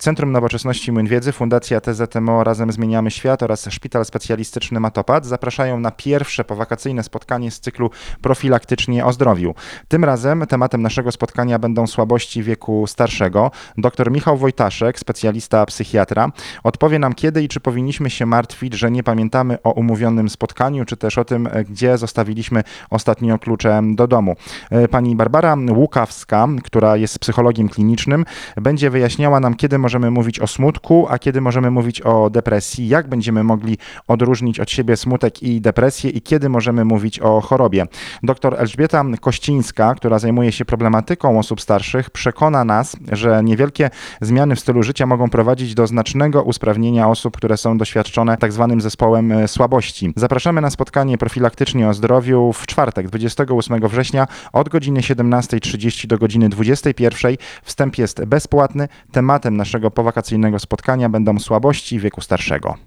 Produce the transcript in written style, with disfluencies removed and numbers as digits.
Centrum Nowoczesności Młyn Wiedzy, Fundacja TZMO Razem Zmieniamy Świat oraz Szpital Specjalistyczny Matopat zapraszają na pierwsze powakacyjne spotkanie z cyklu Profilaktycznie o zdrowiu. Tym razem tematem naszego spotkania będą słabości wieku starszego. Dr Michał Wojtaszek, specjalista psychiatra, odpowie nam, kiedy i czy powinniśmy się martwić, że nie pamiętamy o umówionym spotkaniu, czy też o tym, gdzie zostawiliśmy ostatnio klucze do domu. Pani Barbara Łukawska, która jest psychologiem klinicznym, będzie wyjaśniała nam, kiedy możemy mówić o smutku, a kiedy możemy mówić o depresji, jak będziemy mogli odróżnić od siebie smutek i depresję i kiedy możemy mówić o chorobie. Dr Elżbieta Kościńska, która zajmuje się problematyką osób starszych, przekona nas, że niewielkie zmiany w stylu życia mogą prowadzić do znacznego usprawnienia osób, które są doświadczone tzw. zespołem słabości. Zapraszamy na spotkanie Profilaktycznie o zdrowiu w czwartek, 28 września od godziny 17:30 do godziny 21:00. Wstęp jest bezpłatny. Tematem naszego powakacyjnego spotkania będą słabości wieku starszego.